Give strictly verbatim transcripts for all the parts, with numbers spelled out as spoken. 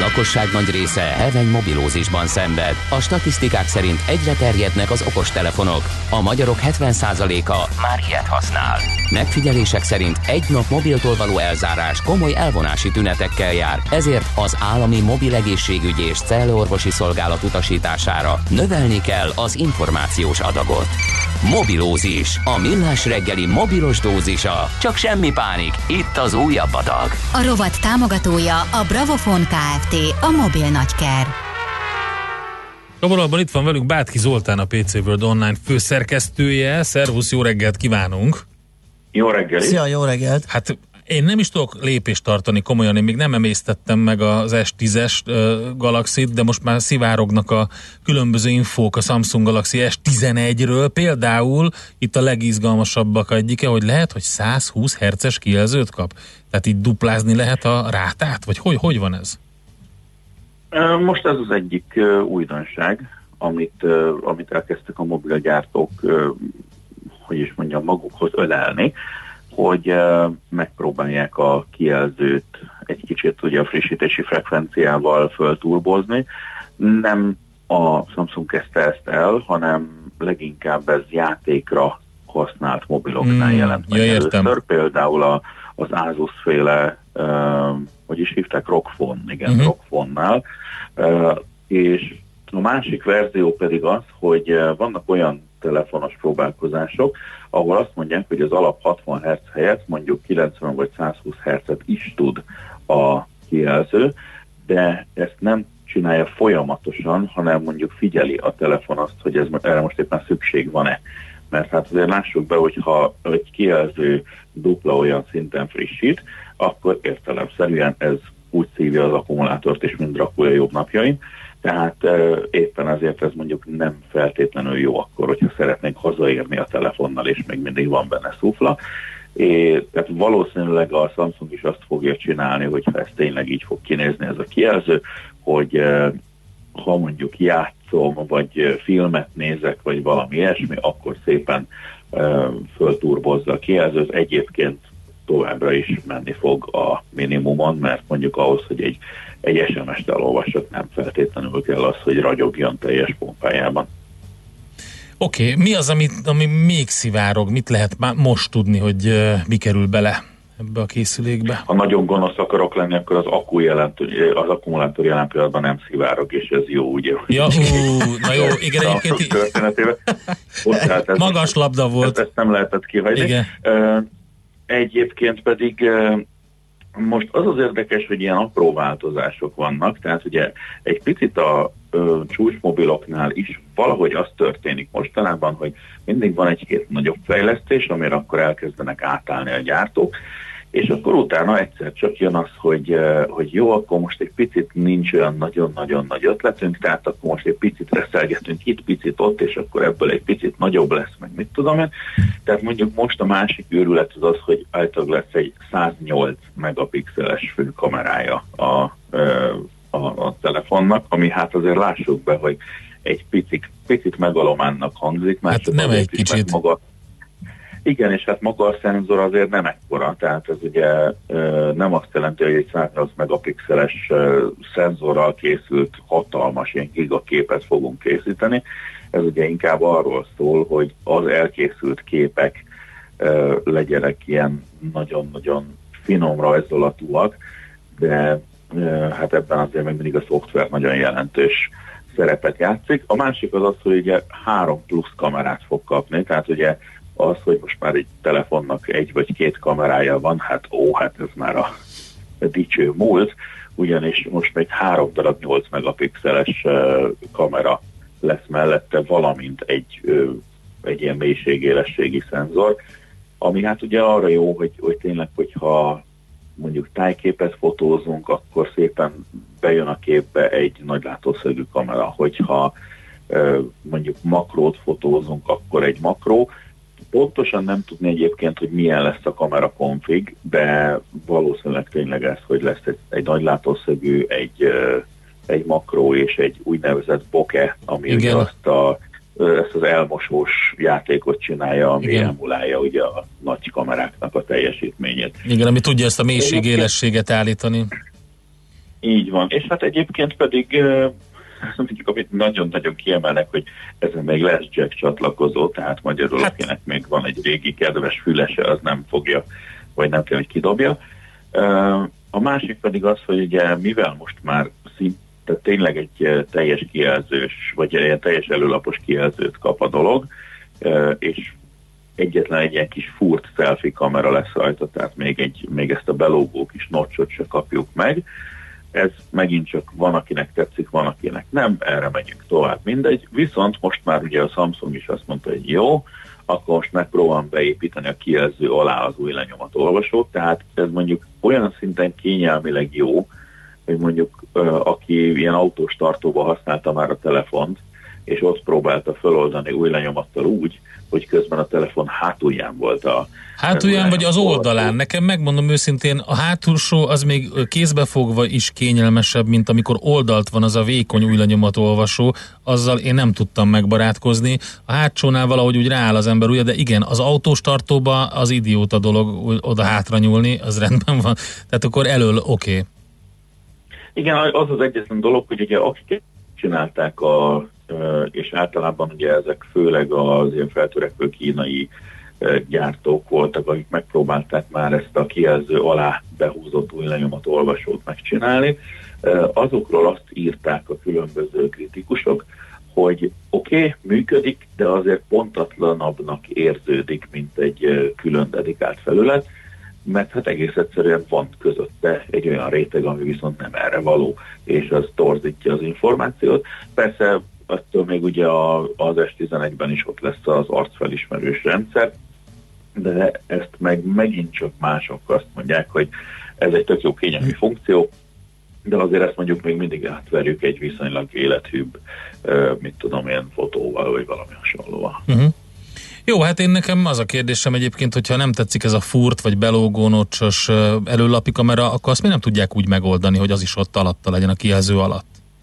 lakosság nagy része heveny mobilózisban szenved. A statisztikák szerint egyre terjednek az okostelefonok. A magyarok hetven százaléka már ilyet használ. Megfigyelések szerint egy nap mobiltól való elzárás komoly elvonási tünetekkel jár, ezért az állami mobil egészségügyi és cellorvosi szolgálat utasítására növelni kell az információs adagot. Mobilózis, a millás reggeli mobilos dózisa. Csak semmi pánik, itt az újabb adag. A rovat támogatója a Bravofon Kft. A mobil nagyker. A vonalban itt van velünk Bátki Zoltán, a pé cé World Online főszerkesztője. Szervusz, jó reggelt kívánunk! Jó reggelt! Szia, jó reggelt! Hát én nem is tudok lépést tartani komolyan, én még nem emésztettem meg az es tízes uh, Galaxy-t, de most már szivárognak a különböző infók a Samsung Galaxy es tizenegyről. Például itt a legizgalmasabbak egyike, hogy lehet, hogy száz húsz hertzes kijelzőt kap. Tehát így duplázni lehet a rátát? Vagy hogy, hogy van ez? Most ez az egyik uh, újdonság, amit, uh, amit elkezdtek a mobilgyártók, uh, hogy is mondjam, magukhoz ölelni, hogy uh, megpróbálják a kijelzőt egy kicsit ugye a frissítési frekvenciával fölturbozni. Nem a Samsung kezdte ezt el, hanem leginkább ez játékra használt mobiloknál mm, jelent meg ja, először. Például a, az Asus féle, uh, hogy is hívták, ROG Phone, igen, uh-huh. ROG Phone-nál. Uh, és a másik verzió pedig az, hogy uh, vannak olyan telefonos próbálkozások, ahol azt mondják, hogy az alap hatvan hertz helyett mondjuk kilencven vagy száz húsz hertzet is tud a kijelző, de ezt nem csinálja folyamatosan, hanem mondjuk figyeli a telefon azt, hogy ez, erre most éppen szükség van-e. Mert hát azért lássuk be, hogyha egy kijelző dupla olyan szinten frissít, akkor értelemszerűen ez úgy szívja az akkumulátort és mind rakulja jobb napjain. Tehát e, éppen ezért ez mondjuk nem feltétlenül jó akkor, hogyha szeretnénk hazaérni a telefonnal, és még mindig van benne szufla. É, tehát valószínűleg a Samsung is azt fogja csinálni, hogyha ez tényleg így fog kinézni ez a kijelző, hogy e, ha mondjuk játszom, vagy filmet nézek, vagy valami ilyesmi, akkor szépen e, fölturbozza a kijelzőt. Egyébként továbbra is menni fog a minimumon, mert mondjuk ahhoz, hogy egy, egy es em es-t elolvassak, nem feltétlenül kell az, hogy ragyogjon teljes pompájában. Oké, okay. Mi az, ami, ami még szivárog? Mit lehet már most tudni, hogy uh, mi kerül bele ebbe a készülékbe? Ha nagyon gonosz akarok lenni, akkor az, akku jelent, az akkumulátor jelen pillanatban nem szivárog, és ez jó, ugye? Ja, ú, na jó, igen, egyébként történetében. Ez, magas labda volt. Ezt, ezt nem lehetett kihagyni. Igen. Uh, Egyébként pedig most az az érdekes, hogy ilyen apró változások vannak, tehát ugye egy picit a ö, csúcsmobiloknál is valahogy az történik mostanában, hogy mindig van egy-két nagyobb fejlesztés, amire akkor elkezdenek átállni a gyártók, és akkor utána egyszer csak jön az, hogy, hogy jó, akkor most egy picit nincs olyan nagyon-nagyon nagy ötletünk, tehát akkor most egy picit reszelgetünk itt, picit ott, és akkor ebből egy picit nagyobb lesz, meg mit tudom én. Tehát mondjuk most a másik őrület az az, hogy általában lesz egy száznyolc megapixeles főkamerája a, a, a telefonnak, ami hát azért lássuk be, hogy egy picit, picit megalománnak hangzik. Hát nem egy kicsit. Maga, igen, és hát maga a szenzor azért nem ekkora, tehát ez ugye nem azt jelenti, hogy egy száznyolc megapixeles szenzorral készült hatalmas ilyen gigaképet fogunk készíteni. Ez ugye inkább arról szól, hogy az elkészült képek legyenek ilyen nagyon-nagyon finom rajzolatúak, de hát ebben azért még mindig a szoftver nagyon jelentős szerepet játszik. A másik az az, hogy ugye három plusz kamerát fog kapni, tehát ugye az, hogy most már egy telefonnak egy vagy két kamerája van, hát ó, hát ez már a dicső múlt, ugyanis most még három darab nyolc megapixeles uh, kamera lesz mellette, valamint egy, uh, egy ilyen mélységélességi szenzor, ami hát ugye arra jó, hogy, hogy tényleg, hogyha mondjuk tájképet fotózunk, akkor szépen bejön a képbe egy nagy látószögű kamera, hogyha uh, mondjuk makrót fotózunk, akkor egy makró. Pontosan nem tudni egyébként, hogy milyen lesz a kamera konfig, de valószínűleg tényleg ez, hogy lesz egy, egy nagy látószögű, egy, egy makró és egy úgynevezett bokeh, ami ugye azt a, ezt az elmosós játékot csinálja, ami igen. emulálja ugye a nagy kameráknak a teljesítményét. Igen, ami tudja ezt a mélységélességet állítani. Így van, és hát egyébként pedig mondjuk, amit nagyon-nagyon kiemelnek, hogy ezen még lesz jack csatlakozó, tehát magyarul hát. Akinek még van egy régi kedves fülese, az nem fogja, vagy nem kell, hogy kidobja. A másik pedig az, hogy ugye mivel most már szinte tényleg egy teljes kijelzős, vagy egy teljes előlapos kijelzőt kap a dolog, és egyetlen egy ilyen kis furt selfie kamera lesz rajta, tehát még, egy, még ezt a belógó kis notchot se kapjuk meg. Ez megint csak van, akinek tetszik, van, akinek nem, erre megyünk tovább, mindegy. Viszont most már ugye a Samsung is azt mondta, hogy jó, akkor most megpróbálom beépíteni a kijelző alá az új lenyomatolvasót, tehát ez mondjuk olyan szinten kényelmileg jó, hogy mondjuk aki ilyen autós tartóba használta már a telefont, és ott próbálta feloldani új lenyomattal úgy, hogy közben a telefon hátulján volt a... Hátulján vagy az oldalán? Nekem megmondom őszintén, a hátulsó az még kézbefogva is kényelmesebb, mint amikor oldalt van az a vékony új lenyomatolvasó, azzal én nem tudtam megbarátkozni. A hátsónál valahogy úgy rááll az ember ugye, de igen, az autós tartóba az idióta dolog oda hátra nyúlni, az rendben van. Tehát akkor elől oké. Okay. Igen, az az egyetlen dolog, hogy ugye akik csinálták a és általában ugye ezek főleg az ilyen feltörekvő kínai gyártók voltak, akik megpróbálták már ezt a kijelző alá behúzott új lenyomatolvasót megcsinálni. Azokról azt írták a különböző kritikusok, hogy oké, okay, működik, de azért pontatlanabbnak érződik, mint egy külön dedikált felület, mert hát egész egyszerűen van közötte egy olyan réteg, ami viszont nem erre való, és az torzítja az információt. Persze attól még ugye az es tizenegyben is ott lesz az arcfelismerős rendszer, de ezt meg megint csak mások azt mondják, hogy ez egy tök jó kényelmi funkció, de azért ezt mondjuk még mindig átverjük egy viszonylag élethűbb, mit tudom én, fotóval, vagy valami hasonlóval. Uh-huh. Jó, hát én nekem az a kérdésem egyébként, hogyha nem tetszik ez a furt, vagy belógó notchos előlapi kamera, akkor azt mi nem tudják úgy megoldani, hogy az is ott alatta legyen a kijelző alatt?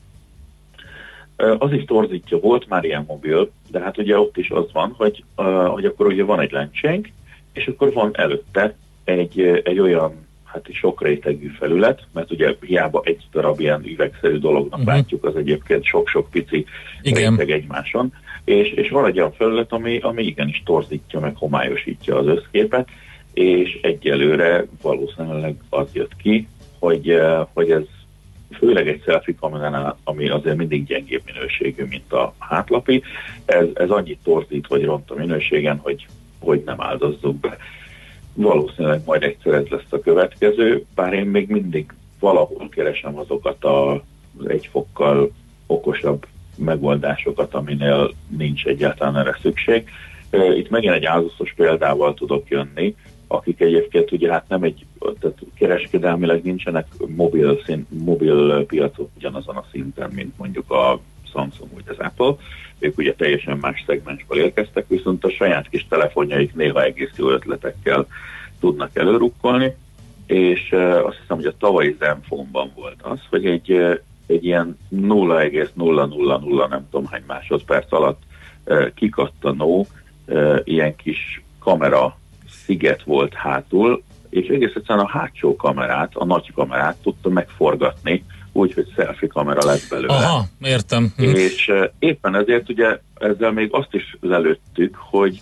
Az is torzítja, volt már ilyen mobil, de hát ugye ott is az van, hogy, uh, hogy akkor ugye van egy lencsénk, és akkor van előtte egy, egy olyan hát sok rétegű felület, mert ugye hiába egy darab ilyen üvegszerű dolognak uh-huh. látjuk, az egyébként sok-sok pici Igen. réteg egymáson, és, és van egy olyan felület, ami, ami igenis torzítja, meg homályosítja az összképet, és egyelőre valószínűleg az jött ki, hogy, uh, hogy ez főleg egy selfie kameránál, ami azért mindig gyengébb minőségű, mint a hátlapi, ez, ez annyit torzít vagy ront a minőségen, hogy, hogy nem áldozzuk be. Valószínűleg majd egyszer ez lesz a következő, bár én még mindig valahol keresem azokat az egy fokkal okosabb megoldásokat, aminél nincs egyáltalán erre szükség. Itt megint egy ázuszos példával tudok jönni, akik egyébként ugye hát nem egy, tehát kereskedelmileg nincsenek mobil, szín, mobil piacok ugyanazon a szinten, mint mondjuk a Samsung vagy az Apple. Ők ugye teljesen más szegmensből érkeztek, viszont a saját kis telefonjaik néha egész jó ötletekkel tudnak előrukkolni, és uh, azt hiszem, hogy a tavalyi Zenfone-ban volt az, hogy egy, uh, egy ilyen nulla egész nulla nulla nulla nem tudom hány másodperc alatt uh, kikattanó uh, ilyen kis kamera sziget volt hátul, és egész egyszerűen a hátsó kamerát, a nagy kamerát tudta megforgatni, úgyhogy selfie kamera lett belőle. Aha, értem. És uh, éppen ezért ugye ezzel még azt is lelőttük, hogy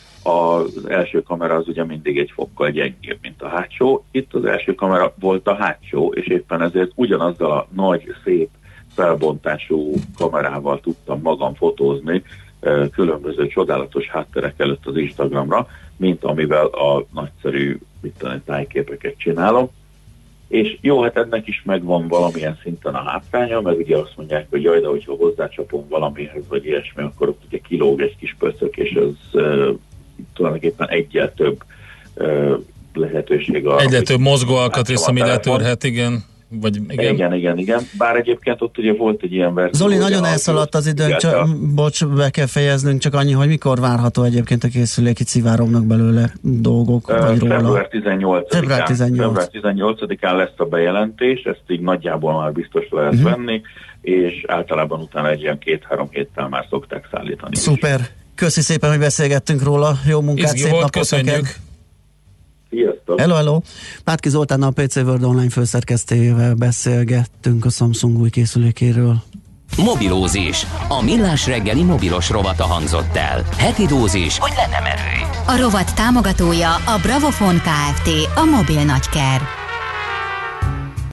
az első kamera az ugye mindig egy fokkal gyengébb, mint a hátsó. Itt az első kamera volt a hátsó, és éppen ezért ugyanazzal a nagy, szép felbontású kamerával tudtam magam fotózni uh, különböző csodálatos hátterek előtt az Instagramra, mint amivel a nagyszerű tájképeket csinálom. És jó, hát ennek is megvan valamilyen szinten a hátránya, mert ugye azt mondják, hogy jaj, de hogyha hozzácsapom valamihez, vagy ilyesmi, akkor ott ugye kilóg egy kis pöcök, és ez uh, tulajdonképpen egyel több uh, lehetőség. Egyre több mozgóalkatrész, ami letörhet, igen. Vagy igen. igen, igen, igen. Bár egyébként ott ugye volt egy ilyen verzió. Zoli, nagyon elszaladt az időn, csak, bocs, be kell fejeznünk, csak annyi, hogy mikor várható egyébként a készülék, itt szivárognak belőle dolgok, uh, vagy róla. február tizennyolcadikán, február tizennyolcadikán lesz a bejelentés, ezt így nagyjából már biztos lehet uh-huh. venni, és általában utána egy ilyen két-három héttel már szokták szállítani. Szuper! Köszi szépen, hogy beszélgettünk róla, jó munkát, Izgi szép volt, napot köszönjük! neked. Sziasztok! Hello, hello! Pátki Zoltánnal, a pé cé World Online főszerkesztőjével beszélgettünk a Samsung új készülékéről. Mobilózis. A millás reggeli mobilos rovata hangzott el. Heti dózis, hogy lenne merő. A rovat támogatója a Bravofon Kft. A mobil nagyker.